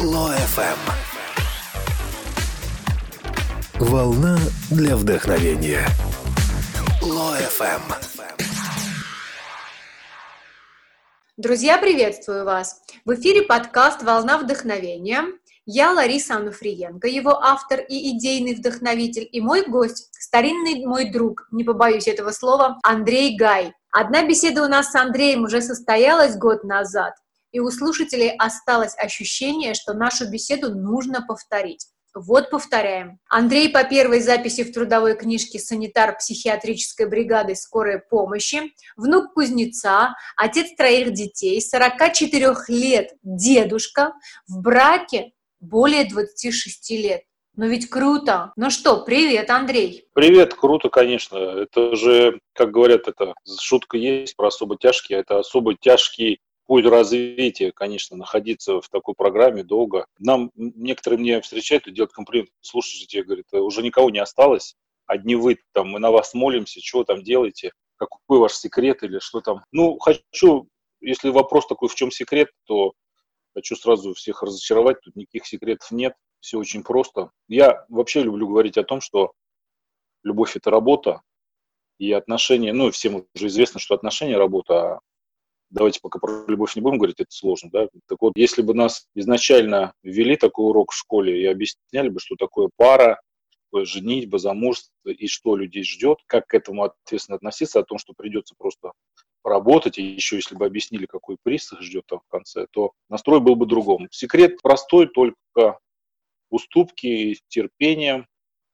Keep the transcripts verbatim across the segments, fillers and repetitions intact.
Ло-эф эм. Волна для вдохновения. Ло-эф эм. Друзья, приветствую вас! В эфире подкаст «Волна вдохновения». Я Лариса Ануфриенко, его автор и идейный вдохновитель, и мой гость, старинный мой друг, не побоюсь этого слова, Андрей Гай. Одна беседа у нас с Андреем уже состоялась год назад, и у слушателей осталось ощущение, что нашу беседу нужно повторить. Вот повторяем. Андрей по первой записи в трудовой книжке санитар психиатрической бригады скорой помощи, внук кузнеца, отец троих детей, сорока четырёх лет, дедушка, в браке более двадцати шести лет. Ну ведь круто. Ну что, привет, Андрей. Привет, круто, конечно. Это же, как говорят, это шутка есть про особо тяжкий, это особо тяжкий путь развития, конечно, находиться в такой программе долго. Нам некоторые мне встречают и делают комплимент. Слушайте, говорит, уже никого не осталось, одни вы там, мы на вас молимся, что там делаете, какой ваш секрет или что там. Ну, хочу, если вопрос такой, в чем секрет, то хочу сразу всех разочаровать, тут никаких секретов нет, все очень просто. Я вообще люблю говорить о том, что любовь – это работа, и отношения, ну, всем уже известно, что отношения – работа, а давайте пока про любовь не будем говорить, это сложно, да. Так вот, если бы нас изначально ввели такой урок в школе и объясняли бы, что такое пара, что такое женитьба, замужество и что людей ждет, как к этому ответственно относиться, о том, что придется просто поработать, и еще если бы объяснили, какой приз их ждет там в конце, то настрой был бы другом. Секрет простой, только уступки, терпение,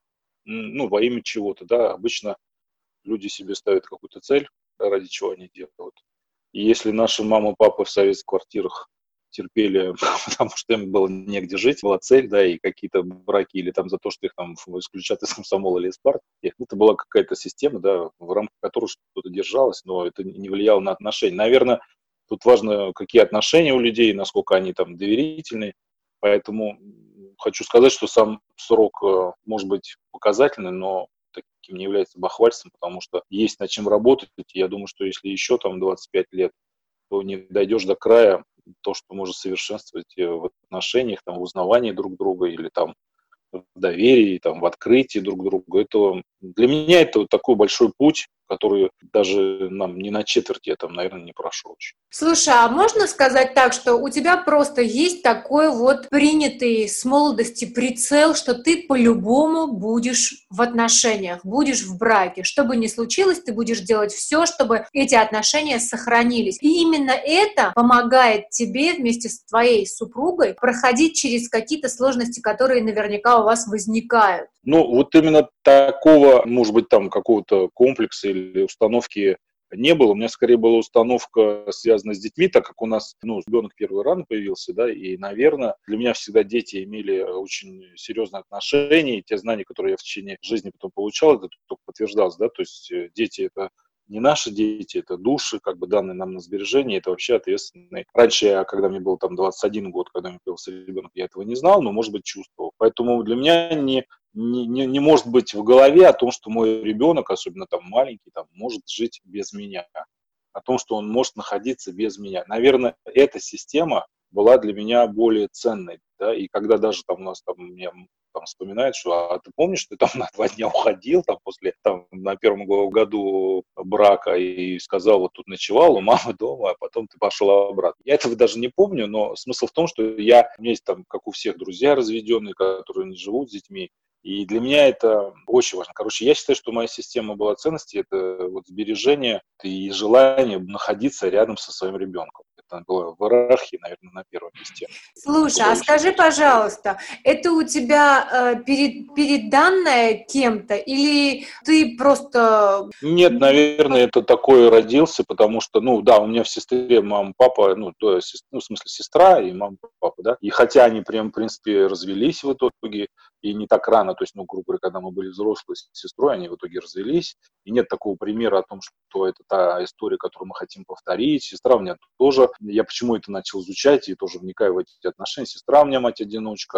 ну, во имя чего-то, да. Обычно люди себе ставят какую-то цель, ради чего они делают. И если наши мамы и папы в советских квартирах терпели, потому что им было негде жить, была цель, да, и какие-то браки, или там за то, что их там исключат из комсомола или из партии, это была какая-то система, да, в рамках которой что-то держалось, но это не влияло на отношения. Наверное, тут важно, какие отношения у людей, насколько они там доверительны, поэтому хочу сказать, что сам срок может быть показательный, но таким не является бахвальством, потому что есть над чем работать. Я думаю, что если еще там двадцать пять лет, то не дойдешь до края, то, что можно совершенствовать в отношениях, там, в узнавании друг друга или там в доверии, там, в открытии друг друга. Это, для меня это вот такой большой путь, который даже нам не на четверть я там, наверное, не прошел еще. Слушай, а можно сказать так, что у тебя просто есть такой вот принятый с молодости прицел, что ты по-любому будешь в отношениях, будешь в браке. Что бы ни случилось, ты будешь делать все, чтобы эти отношения сохранились. И именно это помогает тебе вместе с твоей супругой проходить через какие-то сложности, которые наверняка у вас возникают. Ну, вот именно такого, может быть, там какого-то комплекса или установки не было. У меня скорее была установка, связанная с детьми, так как у нас, ну, ребенок первый рано появился, да, и, наверное, для меня всегда дети имели очень серьезные отношения, и те знания, которые я в течение жизни потом получал, это только подтверждалось, да, то есть дети — это не наши дети, это души, как бы данные нам на сбережение, это вообще ответственные. Раньше я, когда мне был там двадцать один год, когда у меня появился ребенок, я этого не знал, но, может быть, чувствовал. Поэтому для меня не, не, не, не может быть в голове о том, что мой ребенок, особенно там маленький, там, может жить без меня, о том, что он может находиться без меня. Наверное, эта система была для меня более ценной, да, и когда даже там у нас там, мне там вспоминают, что, а ты помнишь, ты там на два дня уходил, там после, там, на первом году брака и сказал, вот тут ночевал у мамы дома, а потом ты пошел обратно. Я этого даже не помню, но смысл в том, что я, у меня есть там, как у всех, друзья разведенные, которые не живут с детьми, и для меня это очень важно. Короче, я считаю, что моя система была ценностей, это вот сбережение и желание находиться рядом со своим ребенком. Это было в иерархии, наверное, на первом месте. Слушай, а скажи, пожалуйста, это у тебя э, перед, переданное кем-то или ты просто... Нет, наверное, это такое родился, потому что, ну, да, у меня в сестре мама, папа, ну, то есть, ну, в смысле, сестра и мама, папа, да, и хотя они прям, в принципе, развелись в итоге, и не так рано, то есть, ну, грубо говоря, когда мы были взрослые с сестрой, они в итоге развелись, и нет такого примера о том, что это та история, которую мы хотим повторить. Сестра у меня тоже, я почему это начал изучать и тоже вникаю в эти отношения. Сестра у меня мать-одиночка,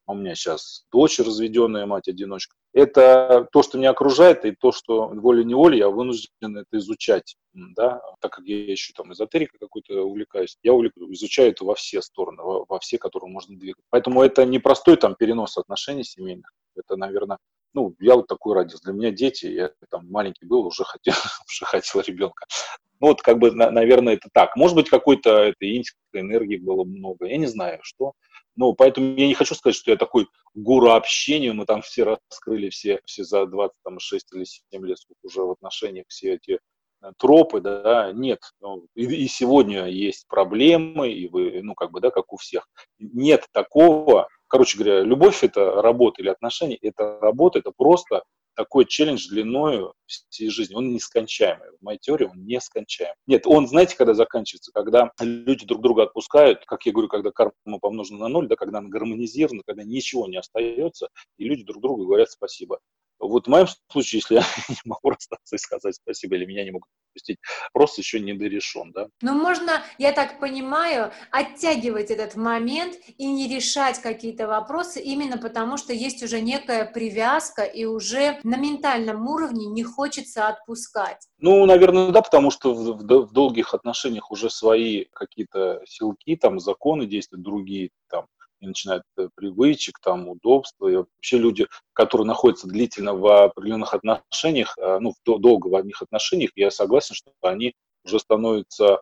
а у меня сейчас дочь разведенная, мать-одиночка. Это то, что меня окружает, и то, что волей-неволей я вынужден это изучать, да, так как я еще там эзотерикой какой-то увлекаюсь, я увлекаюсь, изучаю это во все стороны, во, во все, которые можно двигать. Поэтому это не простой там перенос отношений семейных, это, наверное, ну, я вот такой родился. Для меня дети, я там маленький был, уже хотел, уже хотел ребенка. Ну, вот как бы, наверное, это так. Может быть, какой-то этой интимской энергии было много, я не знаю, что. Ну, поэтому я не хочу сказать, что я такой гуру общения, мы там все раскрыли, все, все за двадцать шесть или семь лет уже в отношениях все эти тропы, да, нет. Ну, и, и сегодня есть проблемы, и вы, ну, как бы, да, как у всех. Нет такого. Короче говоря, любовь – это работа или отношения, это работа, это просто такой челлендж длиною всей жизни. Он нескончаемый. В моей теории он нескончаемый. Нет, он, знаете, когда заканчивается? Когда люди друг друга отпускают, как я говорю, когда карма помножена на ноль, да, когда она гармонизирована, когда ничего не остается, и люди друг другу говорят спасибо. Вот в моем случае, если я не могу расстаться и сказать спасибо, или меня не могут отпустить, просто еще не дорешен, да. Но можно, я так понимаю, оттягивать этот момент и не решать какие-то вопросы именно потому, что есть уже некая привязка и уже на ментальном уровне не хочется отпускать. Ну, наверное, да, потому что в, в, в долгих отношениях уже свои какие-то силки, там, законы действуют другие, там, и начинают привычек, там, удобства. И вообще люди, которые находятся длительно в определенных отношениях, ну, долго в одних отношениях, я согласен, что они уже становятся,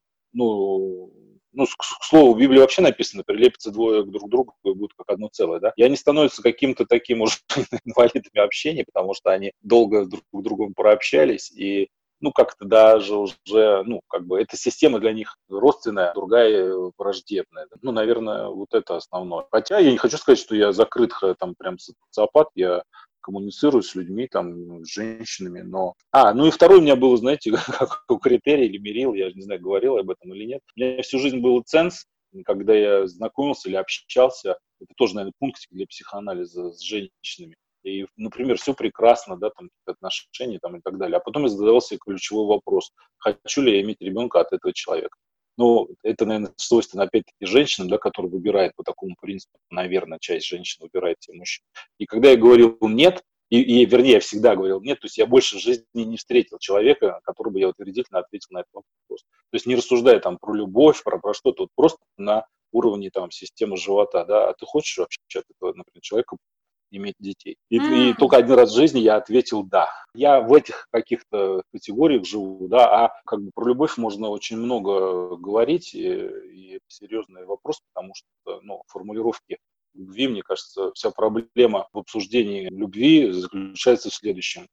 ну, ну, к слову, в Библии вообще написано, прилепятся двое друг к другу и будут как одно целое, да. И они становятся каким-то таким уже инвалидами общения, потому что они долго друг с другом прообщались, и ну, как-то даже уже, ну, как бы, эта система для них родственная, другая враждебная. Ну, наверное, вот это основное. Хотя я не хочу сказать, что я закрыт, там, прям социопат, я коммуницирую с людьми, там, с женщинами, но... А, ну и второй у меня был, знаете, как критерий или мерил, я не знаю, говорил об этом или нет. У меня всю жизнь был ценз, когда я знакомился или общался, это тоже, наверное, пунктик для психоанализа с женщинами. И, например, все прекрасно, да, там, отношения там, и так далее. А потом я задавал себе ключевой вопрос, хочу ли я иметь ребенка от этого человека. Ну, это, наверное, свойственно, опять-таки, женщинам, да, которые выбирают по такому принципу, наверное, часть женщин выбирает себе мужчин. И когда я говорил нет, и, и, вернее, я всегда говорил нет, то есть я больше в жизни не встретил человека, который бы я утвердительно ответил на этот вопрос. То есть не рассуждая там про любовь, про, про что-то, вот просто на уровне там системы живота, да, а ты хочешь вообще от этого, например, человека иметь детей. И, mm. и только один раз в жизни я ответил «да». Я в этих каких-то категориях живу, да, а как бы про любовь можно очень много говорить, и, и это серьезный вопрос, потому что, ну, формулировки любви, мне кажется, вся проблема в обсуждении любви заключается в следующем,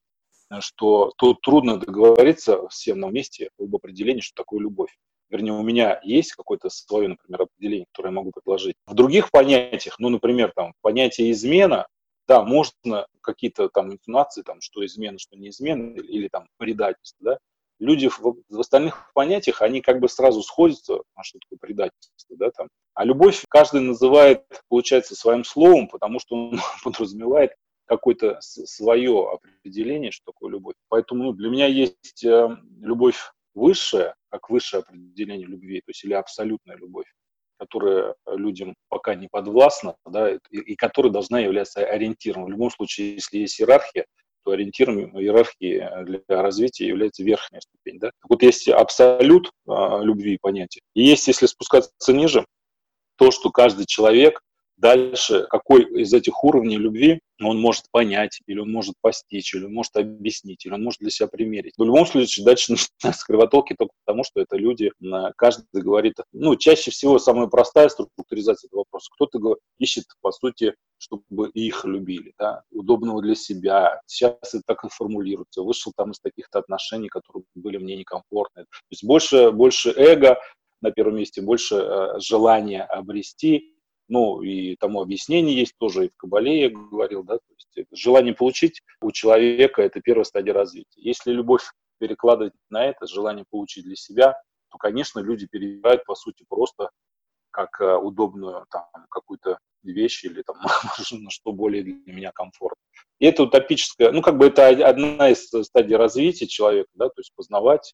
что тут трудно договориться всем на месте об определении, что такое любовь. Вернее, у меня есть какое-то свое, например, определение, которое я могу предложить. В других понятиях, ну, например, там, понятие измена, да, можно какие-то там интонации, там, что измена, что не измена, или, или там предательство, да. Люди в, в остальных понятиях, они как бы сразу сходятся, а что такое предательство, да, там. А любовь каждый называет, получается, своим словом, потому что он подразумевает какое-то свое определение, что такое любовь. Поэтому, ну, для меня есть э, любовь высшая, как высшее определение любви, то есть или абсолютная любовь, которая людям пока не подвластна, да, и, и которая должна являться ориентиром. В любом случае, если есть иерархия, то ориентиром иерархии для развития является верхняя ступень. Да? Так вот, есть абсолют а, любви понятия, и есть, если спускаться ниже, то, что каждый человек дальше, какой из этих уровней любви он может понять, или он может постичь, или он может объяснить, или он может для себя примерить. В любом случае, дальше начинаются кривотолки только потому, что это люди, каждый говорит, ну, чаще всего самая простая структуризация этого вопроса. Кто-то ищет, по сути, чтобы их любили, да, удобного для себя. Сейчас это так и формулируется. Вышел там из таких-то отношений, которые были мне некомфортны. То есть больше, больше эго на первом месте, больше э, желания обрести. Ну, и тому объяснение есть тоже, и в Кабале я говорил, да, то есть желание получить у человека – это первая стадия развития. Если любовь перекладывать на это, желание получить для себя, то, конечно, люди перебирают, по сути, просто как удобную там какую-то вещь или там, что более для меня комфортно. И это утопическое, ну, как бы это одна из стадий развития человека, да, то есть познавать,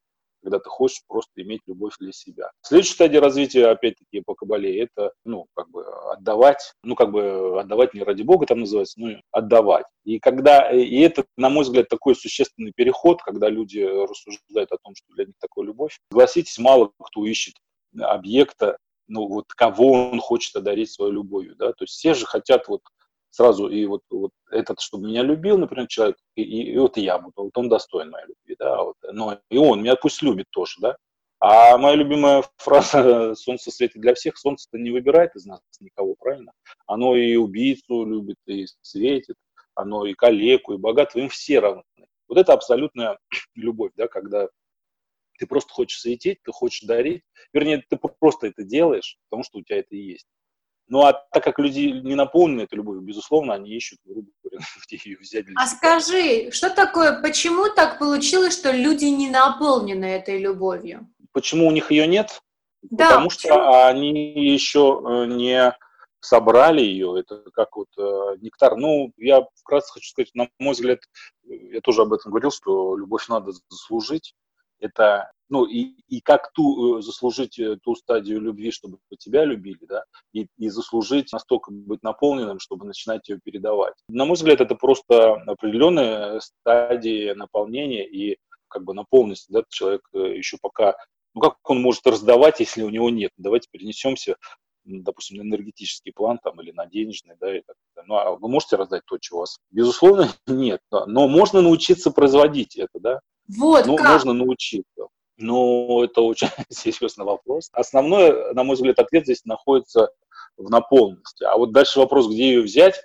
когда ты хочешь просто иметь любовь для себя. Следующая стадия развития, опять-таки, по Кабале, это, ну, как бы отдавать, ну, как бы отдавать не ради Бога там называется, ну, отдавать. И когда, и это, на мой взгляд, такой существенный переход, когда люди рассуждают о том, что для них такое любовь. Согласитесь, мало кто ищет объекта, ну, вот кого он хочет одарить своей любовью, да, то есть все же хотят вот сразу, и вот, вот этот, чтобы меня любил, например, человек, и, и, и вот я буду, вот он достоин моей любви, да, вот, но и он меня пусть любит тоже, да. А моя любимая фраза «Солнце светит для всех», солнце-то не выбирает из нас никого, правильно? Оно и убийцу любит, и светит, оно и калеку, и богатого, им все равны. Вот это абсолютная любовь, да, когда ты просто хочешь светить, ты хочешь дарить, вернее, ты просто это делаешь, потому что у тебя это и есть. Ну, а так как люди не наполнены этой любовью, безусловно, они ищут, грубо говоря, где ее взять для А себя. скажи, что такое, почему так получилось, что люди не наполнены этой любовью? Почему у них ее нет? Да, Потому почему? что они еще не собрали ее, это как вот э, нектар. Ну, я вкратце хочу сказать, на мой взгляд, я тоже об этом говорил, что любовь надо заслужить. Это, ну, и, и как ту, заслужить ту стадию любви, чтобы тебя любили, да, и, и заслужить настолько быть наполненным, чтобы начинать ее передавать. На мой взгляд, это просто определенная стадия наполнения и как бы наполненности, да, человек еще пока, ну, как он может раздавать, если у него нет? Давайте перенесемся, допустим, на энергетический план там, или на денежный, да, и так далее. Ну, а вы можете раздать то, чего у вас? Безусловно, нет, да. Но можно научиться производить это, да. Вот Ну, как? можно научиться. Но это очень серьезный вопрос. Основной, на мой взгляд, ответ здесь находится в наполненности. А вот дальше вопрос, где ее взять,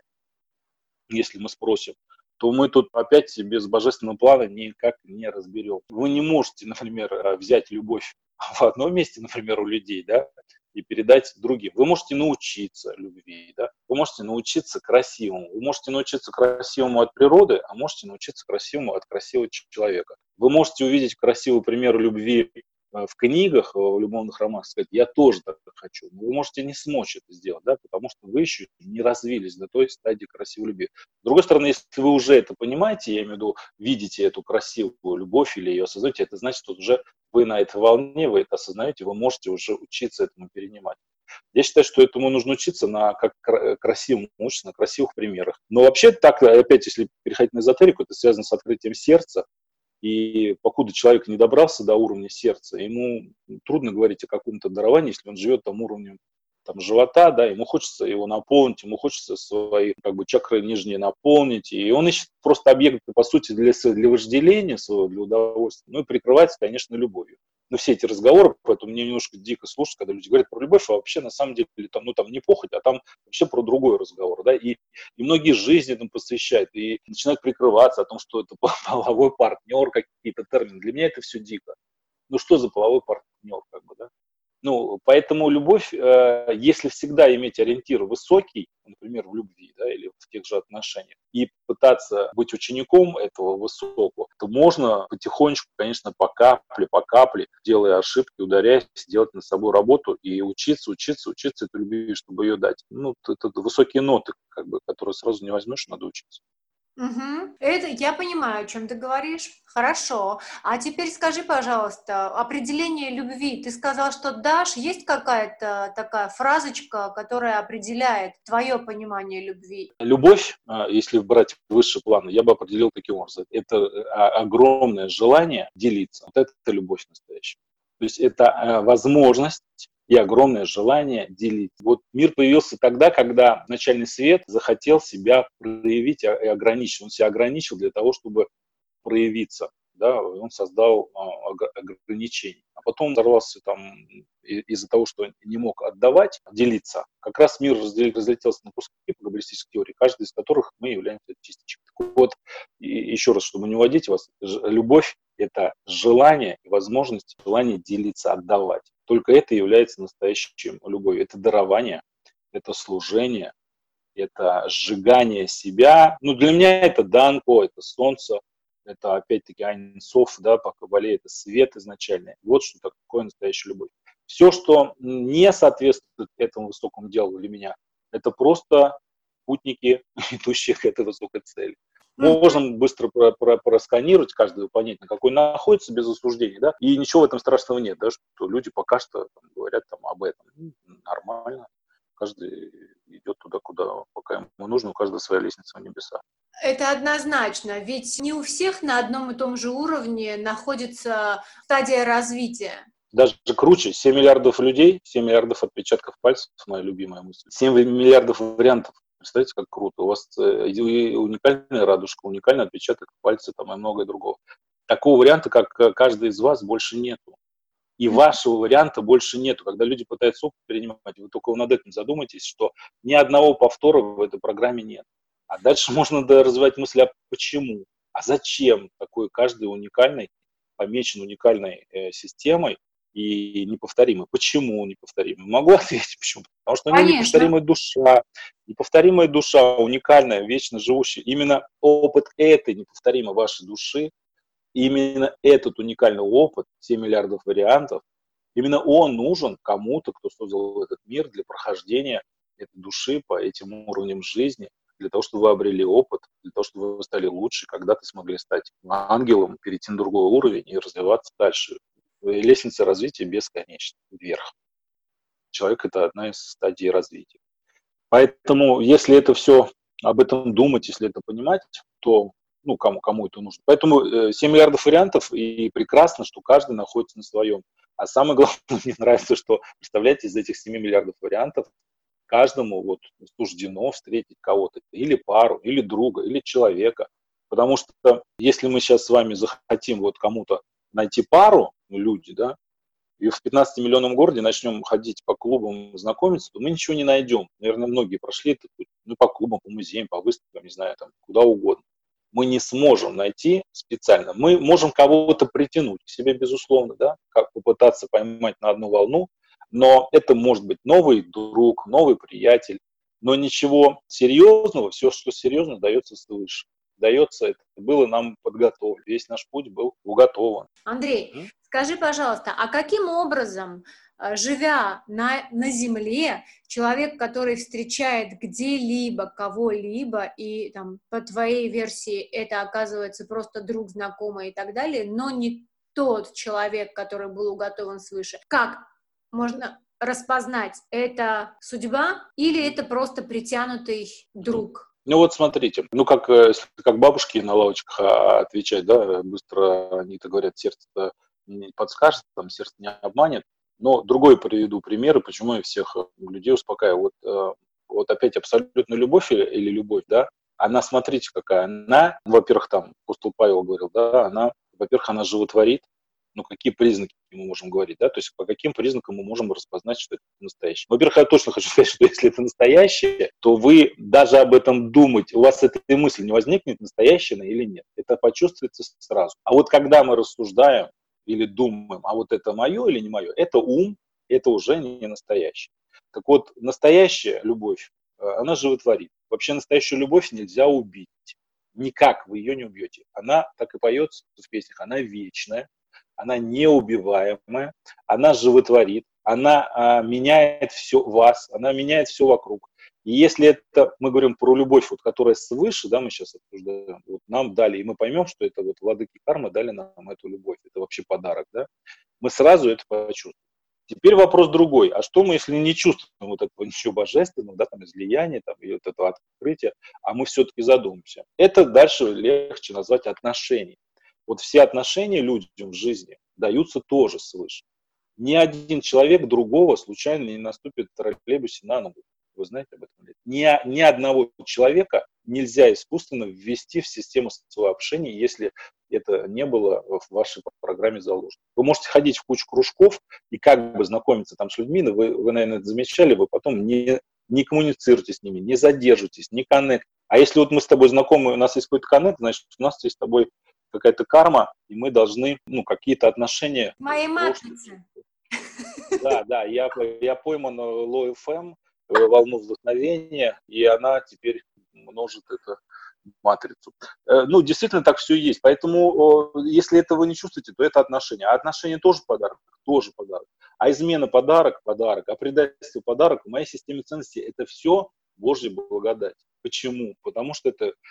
если мы спросим, то мы тут опять без божественного плана никак не разберем. Вы не можете, например, взять любовь в одном месте, например, у людей, да, и передать другим. Вы можете научиться любви, да? Вы можете научиться красивому. Вы можете научиться красивому от природы, а можете научиться красивому от красивого человека. Вы можете увидеть красивый пример любви в книгах, в любовных романах, сказать, я тоже так хочу. Но вы можете не смочь это сделать, да, потому что вы еще не развились до той стадии красивой любви. С другой стороны, если вы уже это понимаете, я имею в виду, видите эту красивую любовь или ее осознаете, это значит, что уже вы на этой волне, вы это осознаете, вы можете уже учиться этому перенимать. Я считаю, что этому нужно учиться на как красивому учиться, на красивых примерах. Но вообще так, опять, если переходить на эзотерику, это связано с открытием сердца. И покуда человек не добрался до уровня сердца, ему трудно говорить о каком-то даровании, если он живет там уровнем там, живота, да, ему хочется его наполнить, ему хочется свои как бы чакры нижние наполнить, и он ищет просто объекты, по сути, для, для вожделения своего, для удовольствия, ну и прикрывается, конечно, любовью. Но все эти разговоры, поэтому мне немножко дико слушать, когда люди говорят про любовь, а вообще на самом деле там, ну, там не похоть, а там вообще про другой разговор, да, и, и многие жизни там посвящают, и начинают прикрываться о том, что это половой партнер, какие-то термины. Для меня это все дико. Ну что за половой партнер, как бы, да? Ну, поэтому любовь, э, если всегда иметь ориентир высокий, например, в любви, да, или в тех же отношениях, и пытаться быть учеником этого высокого, то можно потихонечку, конечно, по капле, по капле, делая ошибки, ударяясь, делать над собой работу и учиться, учиться, учиться этой любви, чтобы ее дать. Ну, это, это высокие ноты, как бы, которые сразу не возьмешь, надо учиться. Угу. Это я понимаю, о чем ты говоришь. Хорошо. А теперь скажи, пожалуйста, определение любви. Ты сказал, что дашь. Есть какая-то такая фразочка, которая определяет твое понимание любви? Любовь, если брать высший план, я бы определил таким образом. Это огромное желание делиться. Вот это любовь настоящая. То есть это возможность и огромное желание делить. Вот мир появился тогда, когда начальный свет захотел себя проявить и ограничить. Он себя ограничил для того, чтобы проявиться. Да, он создал ограничения. А потом взорвался там из-за того, что не мог отдавать, делиться. Как раз мир разлетелся на куски по каббалистической теории, каждый из которых мы являемся частичкой. Так вот, еще раз, чтобы не уводить вас, любовь – это желание и возможность, желание делиться, отдавать. Только это является настоящей любовью. Это дарование, это служение, это сжигание себя. Ну, для меня это данко, это солнце, это опять-таки Айн Соф, да, по Кабале, это свет изначальный. Вот что такое настоящая любовь. Все, что не соответствует этому высокому делу для меня, это просто путники, идущие к этой высокой цели. Можем быстро про- про- просканировать каждого, понять, на какой находится, без осуждения, да, и ничего в этом страшного нет, да, что люди пока что там, говорят там, об этом. Ну, нормально, каждый идет туда, куда пока ему нужно, у каждого своя лестница в небеса. Это однозначно, ведь не у всех на одном и том же уровне находится стадия развития. Даже круче, семь миллиардов людей, семь миллиардов отпечатков пальцев, моя любимая мысль, семь миллиардов вариантов. Представляете, как круто. У вас уникальная радужка, уникальный отпечаток пальца там, и многое другого. Такого варианта, как каждый из вас, больше нету. И вашего варианта больше нету. Когда люди пытаются опыт перенимать, вы только над этим задумайтесь, что ни одного повтора в этой программе нет. А дальше можно развивать мысль, а почему? А зачем такой каждый уникальный, помечен уникальной э, системой и неповторимый? Почему неповторимый? Могу ответить, почему? Потому что у него Конечно. неповторимая душа. Неповторимая душа, уникальная, вечно живущая. Именно опыт этой неповторимой вашей души, именно этот уникальный опыт, семь миллиардов вариантов, именно он нужен кому-то, кто создал этот мир для прохождения этой души по этим уровням жизни, для того, чтобы вы обрели опыт, для того, чтобы вы стали лучше, когда-то смогли стать ангелом, перейти на другой уровень и развиваться дальше. Лестница развития бесконечна, вверх. Человек – это одна из стадий развития. Поэтому, если это все, об этом думать, если это понимать, то ну, кому, кому это нужно. Поэтому семь миллиардов вариантов, и прекрасно, что каждый находится на своем. А самое главное, мне нравится, что, представляете, из этих семи миллиардов вариантов каждому вот суждено встретить кого-то, или пару, или друга, или человека. Потому что если мы сейчас с вами захотим вот кому-то найти пару, ну, люди, да, и в пятнадцатимиллионном городе начнем ходить по клубам, знакомиться, то мы ничего не найдем. Наверное, многие прошли это путь, ну, по клубам, по музеям, по выставкам, не знаю, там, куда угодно. Мы не сможем найти специально. Мы можем кого-то притянуть к себе, безусловно, да, как попытаться поймать на одну волну, но это может быть новый друг, новый приятель, но ничего серьезного, все, что серьезно, дается свыше. Дается, это было нам подготовлено, весь наш путь был уготован. Андрей, М? скажи, пожалуйста, а каким образом, живя на, на Земле, человек, который встречает где-либо кого-либо, и там, по твоей версии это оказывается просто друг, знакомый и так далее, но не тот человек, который был уготован свыше, как можно распознать, это судьба или это просто притянутый друг? Ну вот смотрите, ну как, если как бабушки на лавочках отвечать, да, быстро они-то говорят, сердце не подскажет, там сердце не обманет. Но другой приведу примеры, почему я всех людей успокаиваю. Вот, вот опять абсолютная любовь или, или любовь, да, она, смотрите, какая она, во-первых, там, апостол Павел говорил, да, она, во-первых, она животворит. Ну, какие признаки мы можем говорить, да, то есть по каким признакам мы можем распознать, что это настоящее. Во-первых, я точно хочу сказать, что если это настоящее, то вы даже об этом думать, у вас эта мысль не возникнет, настоящее или нет. Это почувствуется сразу. А вот когда мы рассуждаем или думаем, а вот это мое или не мое, это ум, это уже не настоящее. Так вот, настоящая любовь, она животворит. Вообще настоящую любовь нельзя убить. Никак вы ее не убьете. Она так и поется в песнях, она вечная. Она неубиваемая, она животворит, она а, меняет все вас, она меняет все вокруг. И если это, мы говорим про любовь, вот, которая свыше, да, мы сейчас обсуждаем, вот, нам дали, и мы поймем, что это вот владыки кармы дали нам эту любовь, это вообще подарок, да, мы сразу это почувствуем. Теперь вопрос другой, а что мы, если не чувствуем вот этого ничего божественного, да, там, излияния, там, и вот этого открытия, а мы все-таки задумаемся. Это дальше легче назвать отношения. Вот все отношения людям в жизни даются тоже свыше. Ни один человек другого случайно не наступит в троллейбусе на ногу. Вы знаете об этом? Ни, ни одного человека нельзя искусственно ввести в систему своего общения, если это не было в вашей программе заложено. Вы можете ходить в кучу кружков и как бы знакомиться там с людьми, но вы, вы наверное, это замечали, вы потом не, не коммуницируете с ними, не задержитесь, не коннект. А если вот мы с тобой знакомы, у нас есть какой-то коннект, значит, у нас есть с тобой какая-то карма, и мы должны, ну, какие-то отношения... Моей матрицы. Да, да, я, я пойман Ло эф эм, волну вдохновения, и она теперь множит эту матрицу. Ну, действительно, так все есть. Поэтому, если этого не чувствуете, то это отношения. А отношения тоже подарок? Тоже подарок. А измена подарок? Подарок. А предательство подарок? В моей системе ценностей это все Божья благодать. Почему? Потому что это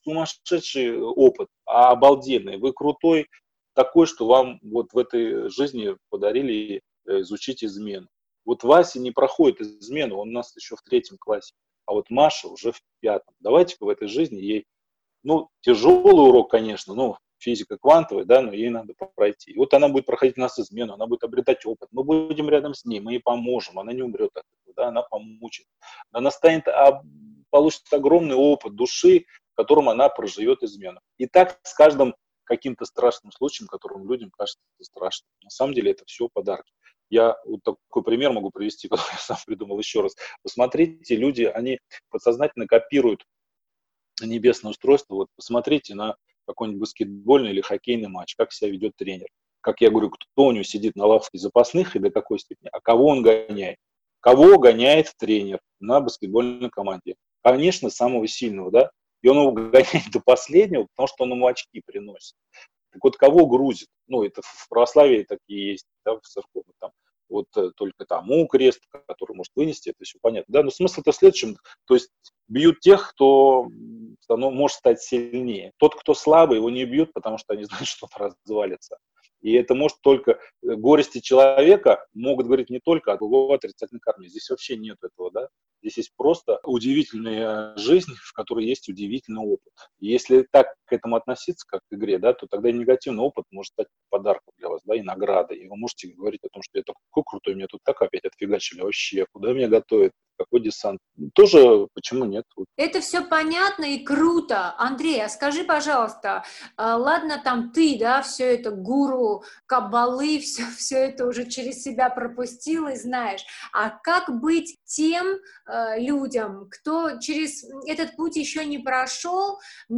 сумасшедший опыт, а обалденный. Вы крутой, такой, что вам вот в этой жизни подарили изучить измену. Вот Вася не проходит измену, он у нас еще в третьем классе, а вот Маша уже в пятом. Давайте-ка в этой жизни ей, ну, тяжелый урок, конечно, ну, физика квантовая, да, но ей надо пройти. И вот она будет проходить у нас измену, она будет обретать опыт, мы будем рядом с ней, мы ей поможем, она не умрет от этого, да, она помучит. Она станет, получит огромный опыт души, в котором она проживет измену. И так с каждым каким-то страшным случаем, которым людям кажется страшным. На самом деле это все подарки. Я вот такой пример могу привести, который я сам придумал еще раз. Посмотрите, люди, они подсознательно копируют небесное устройство. Вот посмотрите на какой-нибудь баскетбольный или хоккейный матч, как себя ведет тренер. Как я говорю, кто у него сидит на лавке запасных и до какой степени, а кого он гоняет. Кого гоняет тренер на баскетбольной команде? Конечно, самого сильного, да? И он его гоняет до последнего, потому что он ему очки приносит. Так вот, кого грузит? Ну, это в православии такие есть, да, в церковных там. Вот только тому крест, который может вынести, это все понятно. Да, но смысл-то в следующем, то есть бьют тех, кто ну, может стать сильнее. Тот, кто слабый, его не бьют, потому что они знают, что он развалится. И это может только горести человека могут говорить не только о его отрицательной карме. Здесь вообще нет этого, да. Здесь есть просто удивительная жизнь, в которой есть удивительный опыт. И если так к этому относиться, как к игре, да, то тогда и негативный опыт может стать подарком для вас, да, и наградой. И вы можете говорить о том, что я такой крутой, меня тут так опять отфигачили, вообще, куда меня готовят, какой десант. Тоже почему нет? Это все понятно и круто. Андрей, а скажи, пожалуйста, ладно, там ты, да, все это гуру, каббалы, все, все это уже через себя пропустил и знаешь. А как быть тем э, людям, кто через этот путь еще не прошел,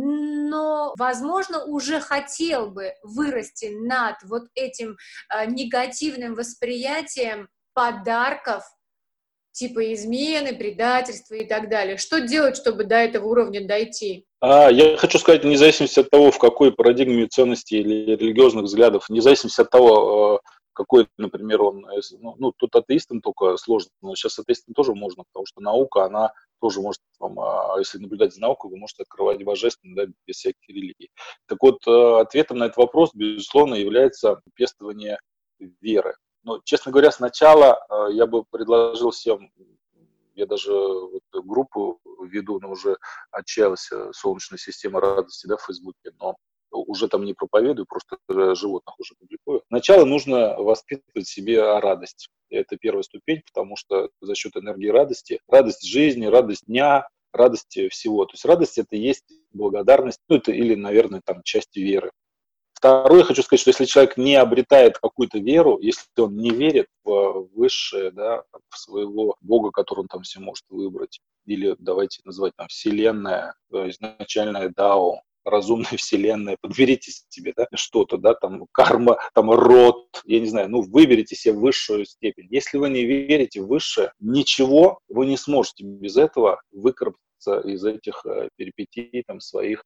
но, возможно, уже хотел бы вырасти над вот этим э, негативным восприятием подарков, типа измены, предательства и так далее. Что делать, чтобы до этого уровня дойти? А, я хочу сказать, вне зависимости от того, в какой парадигме ценностей или религиозных взглядов, вне зависимости от того, какой, например, он, ну, ну тут атеистам только сложно, но сейчас атеистам тоже можно, потому что наука, она тоже может, вам, если наблюдать за наукой, вы можете открывать божественное, да, без всяких религий. Так вот, ответом на этот вопрос, безусловно, является пестование веры. Но, честно говоря, сначала э, я бы предложил всем, я даже вот, группу веду, но уже отчаялся Солнечная система радости, да, в Фейсбуке, но уже там не проповедую, просто животных уже публикую. Сначала нужно воспитывать в себе радость. Это первая ступень, потому что за счет энергии радости, радость жизни, радость дня, радость всего. То есть радость — это и есть благодарность, ну, это или, наверное, там часть веры. Второе, хочу сказать, что если человек не обретает какую-то веру, если он не верит в высшее, да, в своего Бога, который он там все может выбрать, или давайте называть там Вселенная, изначальная Дао, разумная Вселенная, подберите себе, да, что-то, да, там карма, там род, я не знаю, ну, выберите себе высшую степень. Если вы не верите в высшее, ничего вы не сможете без этого выкарабкаться из этих э, перипетий там, своих,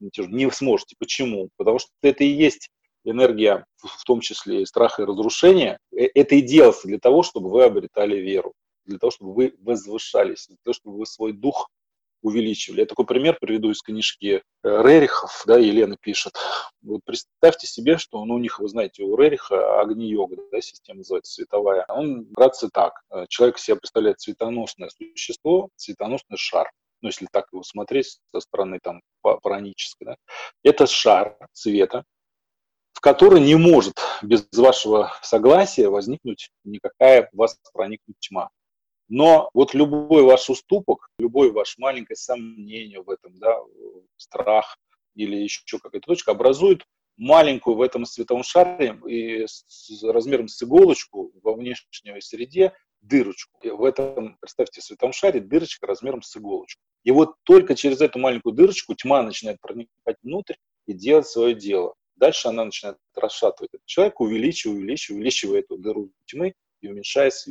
не сможете. Почему? Потому что это и есть энергия, в том числе и страха и разрушения. Это и делается для того, чтобы вы обретали веру, для того, чтобы вы возвышались, для того, чтобы вы свой дух увеличивали. Я такой пример приведу из книжки Рерихов, да, Елена пишет. Вот представьте себе, что ну, у них, вы знаете, у Рериха Агни-йога, да, система называется световая. Он, вкратце так, человек себя представляет цветоносное существо, цветоносный шар. Ну, если так его смотреть со стороны там пранической, да, это шар цвета, в который не может без вашего согласия возникнуть никакая в вас проникнуть тьма. Но вот любой ваш уступок, любое ваше маленькое сомнение в этом, да, страх или еще какая-то точка образует маленькую в этом световом шаре и с размером с иголочку во внешней среде дырочку. И в этом, представьте, световом шаре дырочка размером с иголочку. И вот только через эту маленькую дырочку тьма начинает проникать внутрь и делать свое дело. Дальше она начинает расшатывать этот человек, увеличивая, увеличивая, увеличивая эту дыру тьмы и уменьшая свет.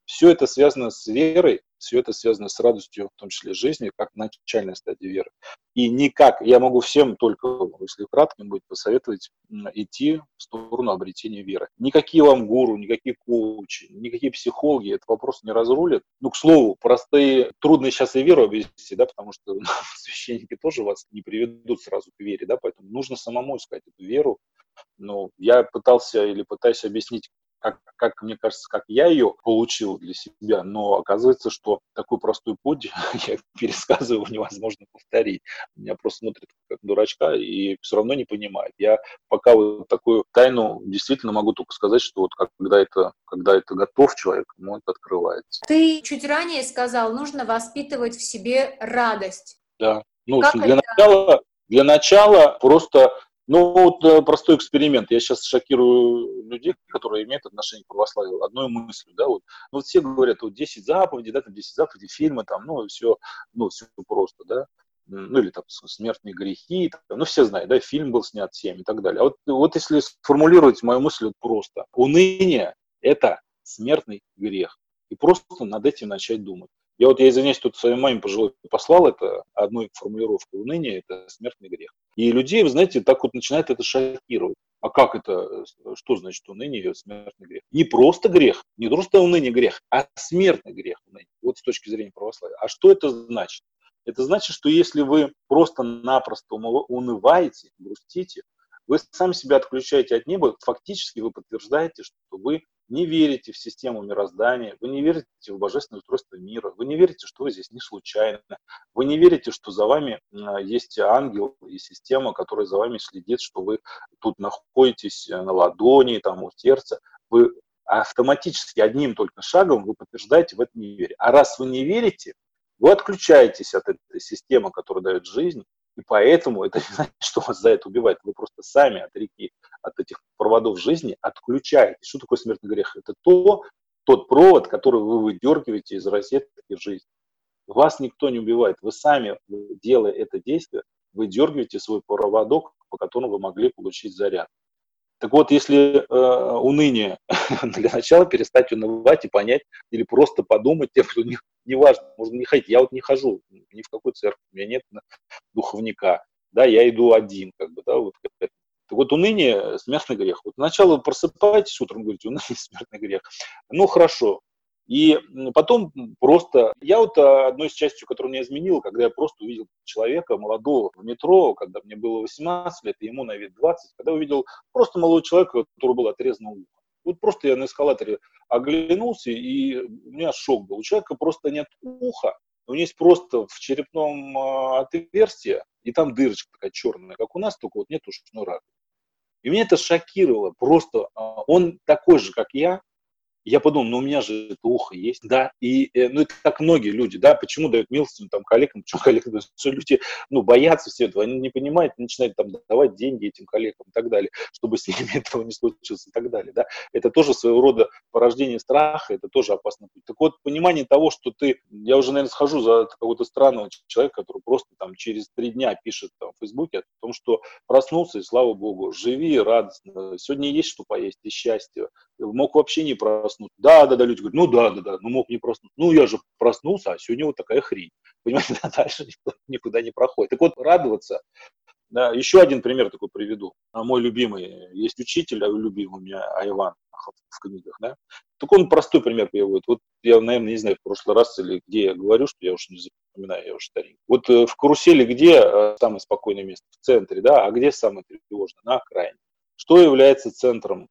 Все это связано с верой, все это связано с радостью, в том числе жизни, как начальная стадия веры. И никак, я могу всем только, если кратким будет, посоветовать идти в сторону обретения веры. Никакие вам гуру, никакие коучи, никакие психологи этот вопрос не разрулят. Ну, к слову, простые, трудно сейчас и веру обрести, да, потому что священники тоже вас не приведут сразу к вере, да, поэтому нужно самому искать эту веру. Но я пытался или пытаюсь объяснить, как, как мне кажется, как я ее получил для себя, но оказывается, что такой простой путь, я пересказываю, невозможно повторить. Меня просто смотрят как дурачка и все равно не понимают. Я пока вот такую тайну действительно могу только сказать, что вот когда это, когда это готов человек, ему это открывается. Ты чуть ранее сказал, нужно воспитывать в себе радость. Да. Ну, Как для это? начала, для начала просто... Ну, вот простой эксперимент. Я сейчас шокирую людей, которые имеют отношение к православию. Одной мыслью, да, вот. Ну, вот все говорят, вот десять заповедей, да, там десять заповедей, фильмы, там, ну, все, ну, все просто, да. Ну, или там смертные грехи, там, ну, все знают, да, фильм был снят семь и так далее. А вот, вот если сформулировать мою мысль вот просто. Уныние – это смертный грех. И просто над этим начать думать. Я вот, я извиняюсь, тут своей маме пожилой послал это одной формулировкой. Уныние – это смертный грех. И людей, вы знаете, так вот начинает это шокировать. А как это, что значит уныние и смертный грех? Не просто грех, не просто уныние грех, а смертный грех уныние. Вот с точки зрения православия. А что это значит? Это значит, что если вы просто-напросто унываете, грустите, вы сами себя отключаете от неба, фактически вы подтверждаете, что вы не верите в систему мироздания, вы не верите в божественное устройство мира, вы не верите, что вы здесь не случайно, вы не верите, что за вами есть ангел и система, которая за вами следит, что вы тут находитесь на ладони, там у сердца. Вы автоматически одним только шагом вы подтверждаете в этом неверие. А раз вы не верите, вы отключаетесь от этой системы, которая дает жизнь, и поэтому это не значит, что вас за это убивает. Вы просто сами от реки, от этих проводов жизни отключаетесь. Что такое смертный грех? Это то, тот провод, который вы выдергиваете из розетки жизни. Вас никто не убивает. Вы сами, делая это действие, выдергиваете свой проводок, по которому вы могли получить заряд. Так вот, если э, уныние, для начала перестать унывать и понять, или просто подумать тем, что не, не важно, можно не ходить. Я вот не хожу ни в какую церковь, у меня нет духовника, да, я иду один, как бы, да, вот. Так вот, уныние – смертный грех. Вот сначала просыпаетесь утром, говорите, уныние – смертный грех. Ну, хорошо. И потом просто, я вот одной из частью, которую меня изменило, когда я просто увидел человека молодого в метро, когда мне было восемнадцать лет, и ему на вид двадцать, когда увидел просто молодого человека, у которого было отрезано ухо. Вот просто я на эскалаторе оглянулся, и у меня шок был. У человека просто нет уха, у него есть просто в черепном отверстии, и там дырочка такая черная, как у нас, только вот нет ушной раковины. И меня это шокировало. Просто он такой же, как я. Я подумал, ну у меня же это ухо есть, да, и, ну это как многие люди, да, почему дают милостыню там коллегам, почему коллегам, что люди, ну, боятся всего этого, они не понимают, начинают там давать деньги этим коллегам и так далее, чтобы с ними этого не случилось и так далее, да, это тоже своего рода порождение страха, это тоже опасный путь. Так вот, понимание того, что ты, я уже, наверное, схожу за какого-то странного человека, который просто там через три дня пишет там в Фейсбуке о том, что проснулся, и слава Богу, живи радостно, сегодня есть что поесть, и счастье, мог вообще не проснуться. Да, да, да, люди говорят, ну да, да, да, ну мог не проснуться. Ну я же проснулся, а сегодня вот такая хрень. Понимаете, дальше никуда, никуда не проходит. Так вот, радоваться. Да, еще один пример такой приведу. Мой любимый, есть учитель, любимый у меня Айван в книгах, да. Так он простой пример приводит. Вот я, наверное, не знаю, в прошлый раз или где я говорю, что я уж не запоминаю, я уж старенький. Вот в карусели где самое спокойное место? В центре, да, а где самое тревожное? На окраине. Что является центром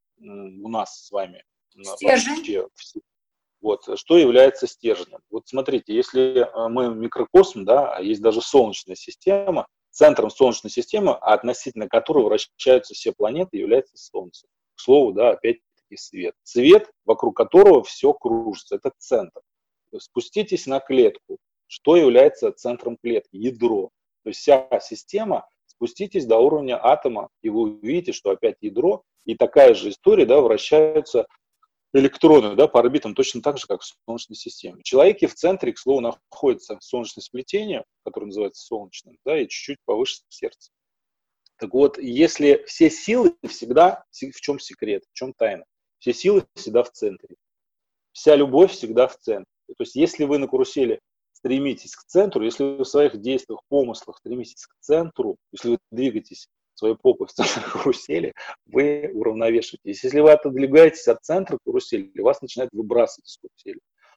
у нас с вами? Стержень. Вот, что является стержнем? Вот смотрите, если мы микрокосм, да, а есть даже Солнечная система, центром Солнечной системы, относительно которой вращаются все планеты, является Солнце. К слову, да, опять-таки свет. Свет, вокруг которого все кружится, это центр. Спуститесь на клетку. Что является центром клетки? Ядро. То есть вся система, спуститесь до уровня атома, и вы увидите, что опять ядро, и такая же история, да, вращаются электроны, да, по орбитам точно так же, как в Солнечной системе. В человеке в центре, к слову, находится солнечное сплетение, которое называется солнечным, да, и чуть-чуть повыше сердца. Так вот, если все силы всегда, в чем секрет, в чем тайна? Все силы всегда в центре. вся любовь всегда в центре. То есть если вы на карусели стремитесь к центру, если вы в своих действиях, помыслах стремитесь к центру, если вы двигаетесь своей попой в центр карусели, вы уравновешиваетесь. Если вы отодвигаетесь от центра карусели, вас начинает выбрасывать из карусели.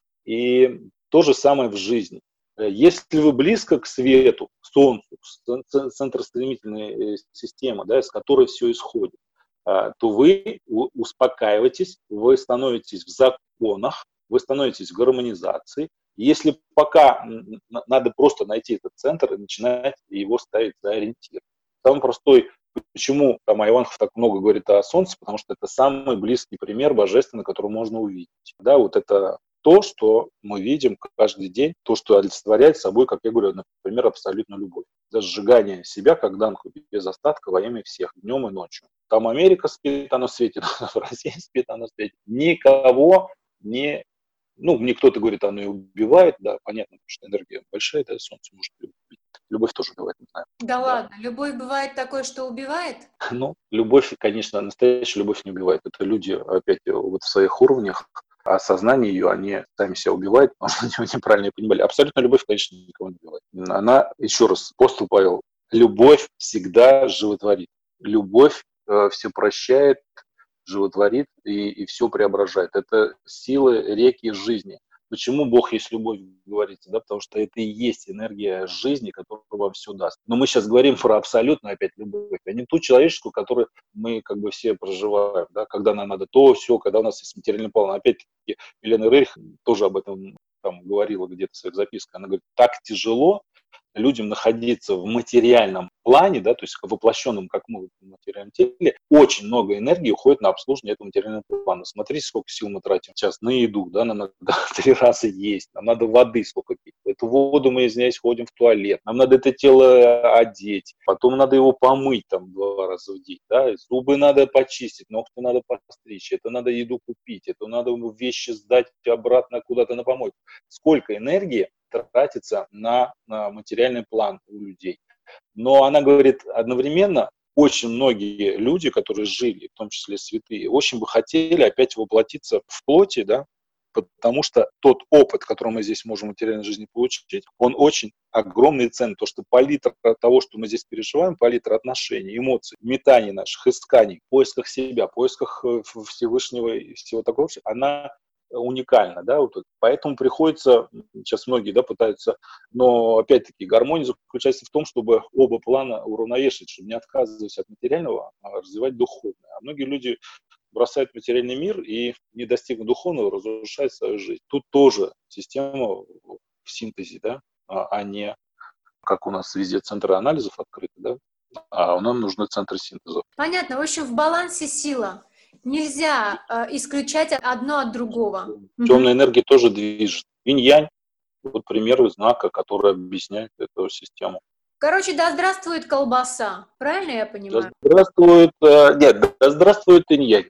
И то же самое в жизни. Если вы близко к свету, к Солнцу, к центростремительной системе, да, из которой все исходит, то вы успокаиваетесь, вы становитесь в законах, вы становитесь в гармонизации. Если пока надо просто найти этот центр и начинать его ставить за ориентир. Самый простой, почему там Иванов так много говорит о Солнце, потому что это самый близкий пример божественный, который можно увидеть. Да, вот это то, что мы видим каждый день, то, что олицетворяет собой, как я говорю, например, абсолютную любовь. Это сжигание себя, как данку без остатка во имя всех, днем и ночью. Там Америка спит, она светит, Россия спит, она светит. Никого не... Ну, мне кто-то говорит, оно и убивает, да, понятно, потому что энергия большая, да, Солнце может убить. Любовь тоже убивает, не знаю. Да, да ладно, любовь бывает такой, что убивает? Ну, любовь, конечно, настоящая любовь не убивает. Это люди, опять, вот в своих уровнях, осознание ее, они сами себя убивают, потому что они неправильно понимали. Абсолютно любовь, конечно, никого не убивает. Она, еще раз, апостол Павел, любовь всегда животворит. Любовь э, все прощает, животворит и, и все преображает. Это силы реки жизни. Почему Бог есть любовь, говорится, да? Потому что это и есть энергия жизни, которая вам все даст. Но мы сейчас говорим про абсолютную опять любовь, а не ту человеческую, которую мы как бы все проживаем, да? Когда нам надо то, все, когда у нас есть материальный план. Опять-таки Елена Рерих тоже об этом там говорила где-то в своих записках. Она говорит, так тяжело людям находиться в материальном плане, да, то есть воплощенном, как мы в материальном теле, очень много энергии уходит на обслуживание этого материального плана. Смотрите, сколько сил мы тратим сейчас на еду, да, нам надо три раза есть, нам надо воды сколько пить. Эту воду мы, извиняюсь, ходим в туалет, нам надо это тело одеть, потом надо его помыть там два раза в день, да, зубы надо почистить, ногти надо постричь, это надо еду купить, это надо вещи сдать обратно куда-то на помойку. Сколько энергии тратится на, на материальный план у людей. Но она говорит, одновременно очень многие люди, которые жили, в том числе святые, очень бы хотели опять воплотиться в плоти, да, потому что тот опыт, который мы здесь можем в материальной жизни получить, он очень огромный и ценный. То, что палитра того, что мы здесь переживаем, палитра отношений, эмоций, метаний наших, исканий, поисках себя, поисках Всевышнего и всего такого, она уникально, да, вот, поэтому приходится, сейчас многие, да, пытаются, но опять-таки гармония заключается в том, чтобы оба плана уравновешивать, чтобы не отказываться от материального, а развивать духовное. А многие люди бросают материальный мир и, не достигнув духовного, разрушают свою жизнь. Тут тоже система в синтезе, да, а не как у нас везде центры анализов открыты, да, а нам нужны центры синтеза. Понятно, в общем, в балансе сила. Нельзя э, исключать одно от другого. Темная энергия тоже движет. Инь-янь, вот примеры знака, который объясняет эту систему. Короче, да здравствует колбаса. Правильно я понимаю? Да здравствует, э, нет, да здравствует инь-янь.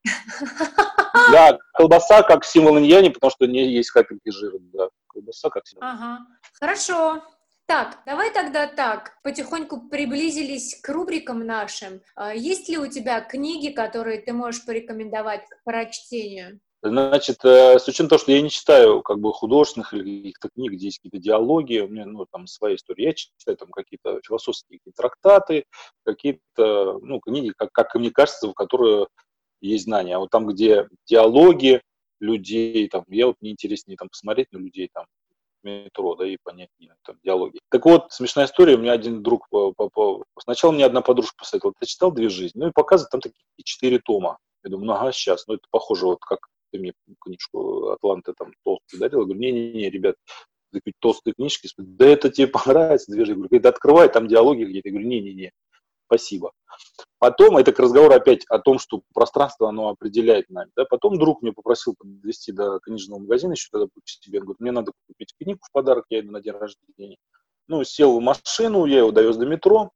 Да, колбаса как символ инь-яни, потому что у нее есть капельки жира. Да, колбаса как символ. Ага, хорошо. Так, давай тогда так, потихоньку приблизились к рубрикам нашим. Есть ли у тебя книги, которые ты можешь порекомендовать к прочтению? Значит, с учетом того, что я не читаю как бы художественных или каких-то книг, где есть какие-то диалоги, у меня, ну, там, своя история, я читаю там какие-то философские трактаты, какие-то, ну, книги, как, как мне кажется, в которые есть знания. А вот там, где диалоги людей, там, я вот мне интереснее там посмотреть на людей, там, метро, да, и понять там, диалоги. Так вот, смешная история, у меня один друг, сначала мне одна подружка посоветовала, ты читал «Две жизни»? Ну и показывает там такие четыре тома. Я думаю, ага, сейчас, ну это похоже, вот как ты мне книжку «Атланты» там толстую дарил, я говорю, не-не-не, ребят, такие толстые книжки, да это тебе понравится, «Две жизни». Я говорю, да открывай, там диалоги где-то. Я говорю, не-не-не, спасибо. Потом, это к разговору опять о том, что пространство, оно определяет нами. Да? Потом друг мне попросил подвезти до книжного магазина, еще тогда себе, он говорит, мне надо купить книгу в подарок, я иду на день рождения. Ну, сел в машину, я его довез до метро,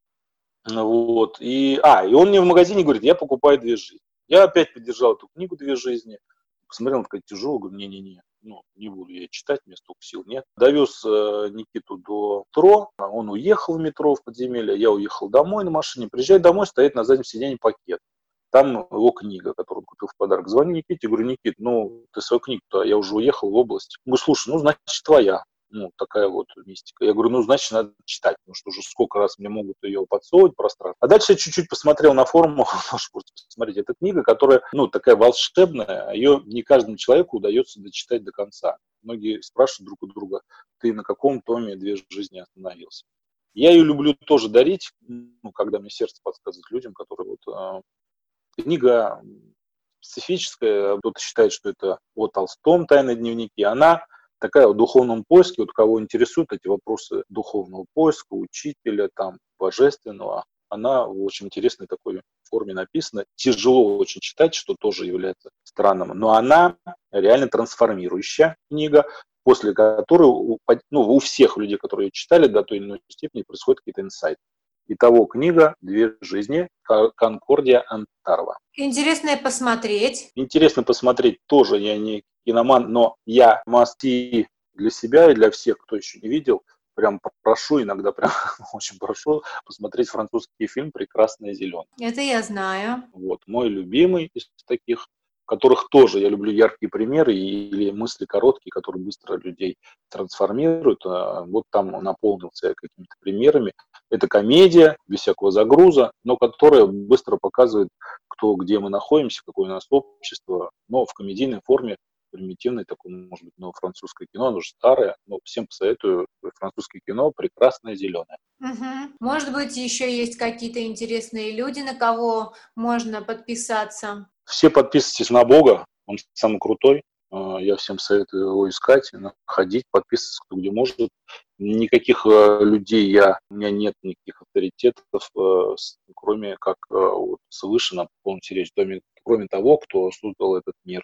вот, и, а, и он мне в магазине говорит, я покупаю «Две жизни». Я опять поддержал эту книгу «Две жизни», посмотрел, она такая тяжелая, говорю, не-не-не, ну, не буду я читать, мне столько сил нет. Довез э, Никиту до метро, он уехал в метро в подземелье, я уехал домой на машине, приезжаю домой, стоит на заднем сиденье пакет. там его книга, которую он купил в подарок. Звоню Никите, говорю: Никит, ну, ты свою книгу-то, я уже уехал в область. Он говорит: слушай, ну, значит, твоя. Ну, такая вот мистика. Я говорю: ну, значит, надо читать, потому что уже сколько раз мне могут ее подсовывать пространство. А дальше я чуть-чуть посмотрел на форумах, смотрите, это книга, которая, ну, такая волшебная, ее не каждому человеку удается дочитать до конца. Многие спрашивают друг у друга: ты на каком томе «Две жизни» остановился? Я ее люблю тоже дарить, ну, когда мне сердце подсказывает людям, которые вот... Э, книга специфическая, кто-то считает, что это о Толстом «Тайные дневники», она такая в духовном поиске, вот кого интересуют эти вопросы духовного поиска, учителя, там, божественного, она в очень интересной такой форме написана. Тяжело очень читать, что тоже является странным, но она реально трансформирующая книга, после которой ну, у всех людей, которые ее читали, до той или иной степени происходят какие-то инсайты. Итого книга «Две жизни» Конкордия Антарова. Интересно посмотреть. Интересно посмотреть тоже, я не киноман, но я must для себя и для всех, кто еще не видел, прям прошу, иногда прям очень прошу посмотреть французский фильм «Прекрасное зеленое». Это я знаю. Вот, мой любимый из таких, которых тоже я люблю яркие примеры или мысли короткие, которые быстро людей трансформируют. Вот там он наполнился какими-то примерами. Это комедия, без всякого загруза, но которая быстро показывает, кто, где мы находимся, какое у нас общество, но в комедийной форме, примитивное такое, может быть, но французское кино, оно уже старое, но всем посоветую французское кино «Прекрасное зеленое». Угу. Может быть, еще есть какие-то интересные люди, на кого можно подписаться? Все подписывайтесь на Бога, он самый крутой. Я всем советую его искать, находить, подписываться, кто где может. Никаких людей я, у меня нет никаких авторитетов, кроме как вот, свыше на полном серьезе, кроме того, кто создал этот мир.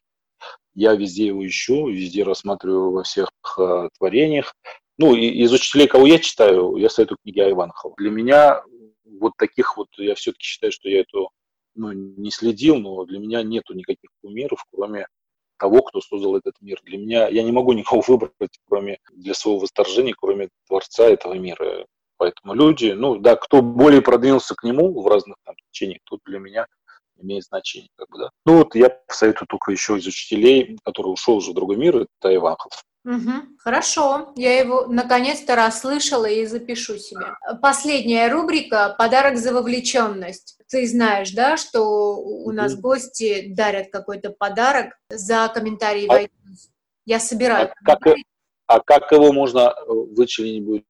Я везде его ищу, везде рассматриваю во всех творениях. Ну, и из учителей, кого я читаю, я советую книги Айванхова. Для меня вот таких вот, я все-таки считаю, что я эту ну, не следил, но для меня нету никаких кумиров, кроме того, кто создал этот мир. Для меня, я не могу никого выбрать, кроме для своего восторжения, кроме Творца этого мира. Поэтому люди, ну да, кто более продвинулся к нему в разных там течениях, тот для меня имеет значение. Как бы, да. Ну вот я советую только еще из учителей, который ушел уже в другой мир, это Айванхов. Угу. Хорошо, я его наконец-то расслышала и запишу себе. Последняя рубрика «Подарок за вовлеченность». Ты знаешь, да, что у нас гости дарят какой-то подарок за комментарий в iTunes. Я собираю. А как, а как его можно вычленить будет?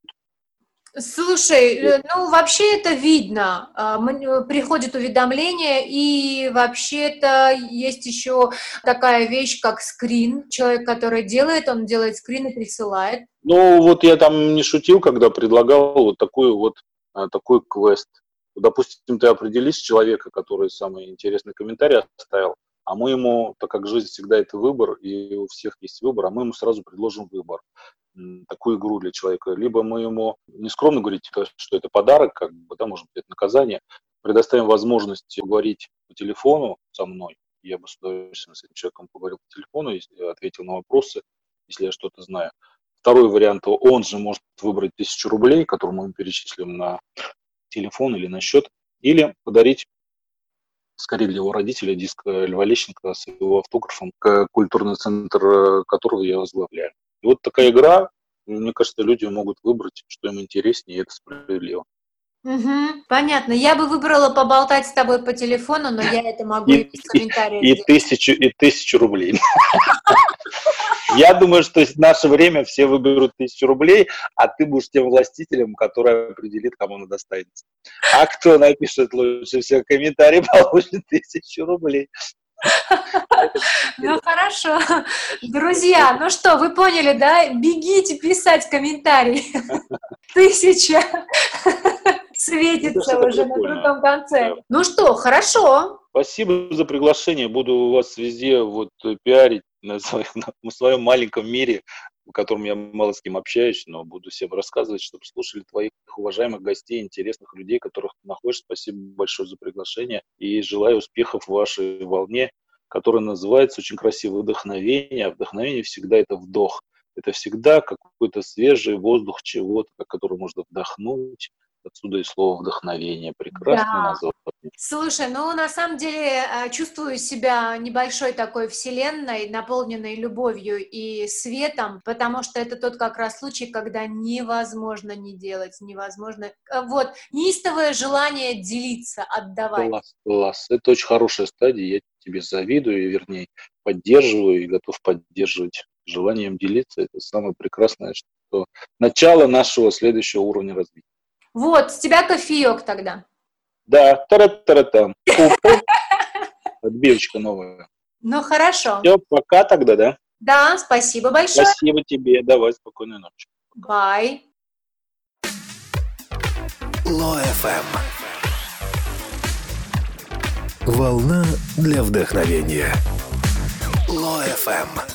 Слушай, ну вообще это видно, приходит уведомление, и вообще-то есть еще такая вещь, как скрин. Человек, который делает, он делает скрин и присылает. Ну вот я там не шутил, когда предлагал вот такой вот такой квест. Допустим, ты определишь человека, который самый интересный комментарий оставил, а мы ему, так как жизнь всегда это выбор, и у всех есть выбор, а мы ему сразу предложим выбор. Такую игру для человека. Либо мы ему не скромно говорить, что это подарок, как бы, да, может быть, это наказание, предоставим возможность говорить по телефону со мной. Я бы с удовольствием с этим человеком поговорил по телефону, если ответил на вопросы, если я что-то знаю. Второй вариант, он же может выбрать тысячу рублей, которую мы ему перечислим на телефон или на счет, или подарить, скорее для его родителей, диск Льва Лещенко с его автографом, культурный центр которого я возглавляю. И вот такая игра, мне кажется, люди могут выбрать, что им интереснее, и это справедливо. Угу, понятно. Я бы выбрала поболтать с тобой по телефону, но я это могу и, и без комментариев и, и, тысячу, и тысячу рублей. Я думаю, что в наше время все выберут тысячу рублей, а ты будешь тем властителем, который определит, кому она достанется. А кто напишет лучше всего комментарий, получит тысячу рублей. Ну хорошо. Друзья, ну что, вы поняли, да? Бегите писать комментарии. Тысяча светится ну, уже на другом конце. Да. Ну что, хорошо. Спасибо за приглашение. Буду вас везде вот пиарить на своем, на своем маленьком мире, в котором я мало с кем общаюсь, но буду всем рассказывать, чтобы слушали твоих уважаемых гостей, интересных людей, которых ты находишь. Спасибо большое за приглашение и желаю успехов в вашей волне, которая называется очень красиво «Вдохновение». А вдохновение всегда это вдох. Это всегда какой-то свежий воздух чего-то, который можно вдохнуть, Отсюда и слово вдохновение. Прекрасное Да. название. Слушай, ну на самом деле э, чувствую себя небольшой такой вселенной, наполненной любовью и светом, потому что это тот как раз случай, когда невозможно не делать, невозможно... э, Вот, неистовое желание делиться, отдавать. Класс, класс. Это очень хорошая стадия. Я тебе завидую, вернее, поддерживаю и готов поддерживать. Желанием делиться – это самое прекрасное, что начало нашего следующего уровня развития. Вот, с тебя кофеек тогда. Да, тара-тара-там. Отбивочка новая. Ну, хорошо. Все, пока тогда, да? Да, спасибо большое. Спасибо тебе. Давай, спокойной ночи. Бай. Ло-эф-эм. Волна для вдохновения. Ло-эф-эм.